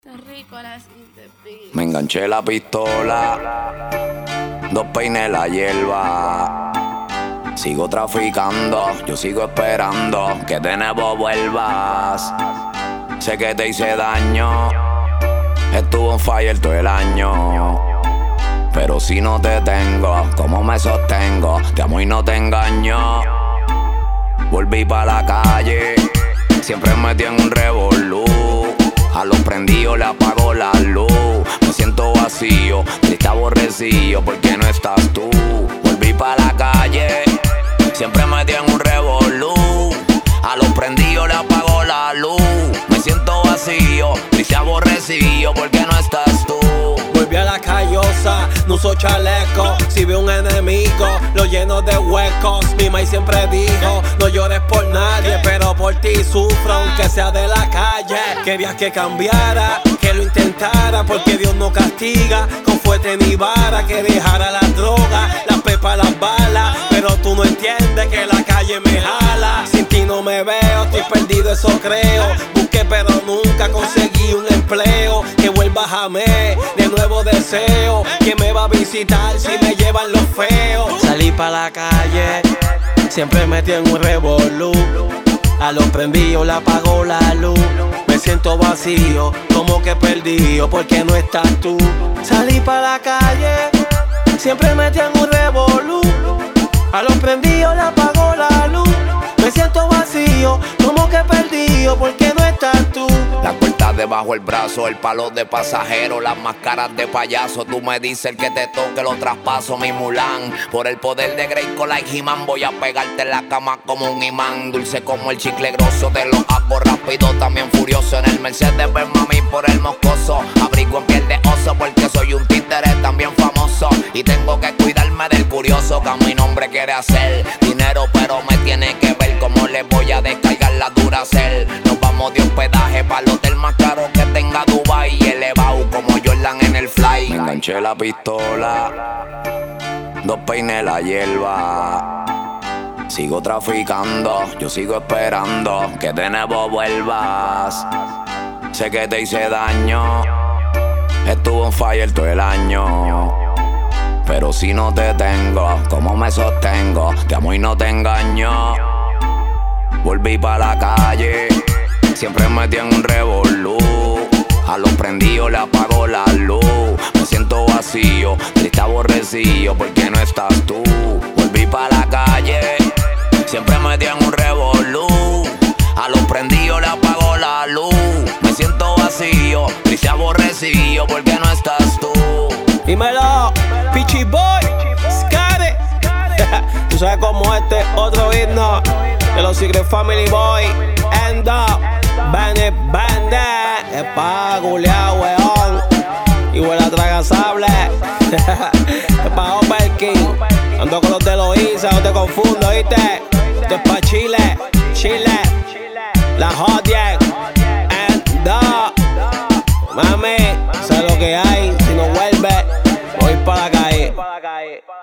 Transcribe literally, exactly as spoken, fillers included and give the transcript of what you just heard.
Está rico la cinta. Me enganché la pistola, dos peines la hierba. Sigo traficando, yo sigo esperando que de nuevo vuelvas. Sé que te hice daño, estuvo en fire todo el año. Pero si no te tengo, ¿cómo me sostengo? Te amo y no te engaño. Volví pa' la calle, siempre metí en un revolú. A los prendidos le apago la luz. Me siento vacío, triste, aborrecido, porque no estás tú. Volví pa' la calle, siempre metí en un revolú. A los prendidos le apago la luz. Me siento vacío, triste, aborrecido, porque no estás tú. Volví a la callosa, no uso chaleco. Si veo un enemigo, lo lleno de huecos. Mi maíz siempre dijo, no llores por nadie, pero por ti sufro, aunque sea de la calle. Querías que cambiara, que lo intentara, porque Dios no castiga con fuerte ni vara. Que dejara las drogas, las pepas, las balas, pero tú no entiendes que la calle me jala. Sin ti no me veo, estoy perdido, eso creo. Busqué pero nunca conseguí un empleo. Que vuelvas a mí, de nuevo deseo. ¿Quién me va a visitar si me llevan los feos? Salí pa' la calle, siempre metí en un revolú. A los prendidos le apagó la luz. Me siento vacío, como que perdido, porque no estás tú. Salí pa' la calle, siempre metí en un revolú. A los prendidos le apagó la luz. Me siento vacío, como que perdido, porque no estás tú. La puerta debajo el brazo, el palo de pasajero, las máscaras de payaso. Tú me dices el que te toque, lo traspaso, mi Mulan. Por el poder de Grayskull like He-Man, voy a pegarte en la cama como un imán. Dulce como el chicle grosso, te lo hago rápido, también furioso. En el Mercedes ven mami por el moscoso. Abrigo en piel de oso, porque soy un títere también famoso. Y tengo que cuidarme del curioso, que a mi nombre quiere hacer dinero, pero me tiene que ver cómo le voy a descargar la Duracell. Nos vamos de hospedaje para el hotel más caro que tenga Dubai, y elevado como Jordan en el fly. Me enganché la pistola, dos peines la hierba. Sigo traficando, yo sigo esperando que de nuevo vuelvas. Sé que te hice daño, estuvo en fire todo el año. Pero si no te tengo, ¿cómo me sostengo? Te amo y no te engaño. Volví pa' la calle, siempre metí en un revolú. A los prendidos le apago la luz. Me siento vacío, triste, aborrecido, porque no estás tú. Volví pa' la calle, siempre metí en un revolú. A los prendidos le apago la luz. Me siento vacío, triste, aborrecido, porque no estás tú. Dímelo, Pichi Boy, Scare. Tú sabes cómo este otro himno de los Secret Family Boy. End up, Bane Bane. Es pa' gulear, weón. Y huele a traga sable. Es pa' Upper King. Ando con los de Loíza, no te confundo, ¿viste? Esto es pa' Chile, Chile. La Hot Gang. End up. Mami, sé lo que hay. Si no vuelve, voy pa' la calle.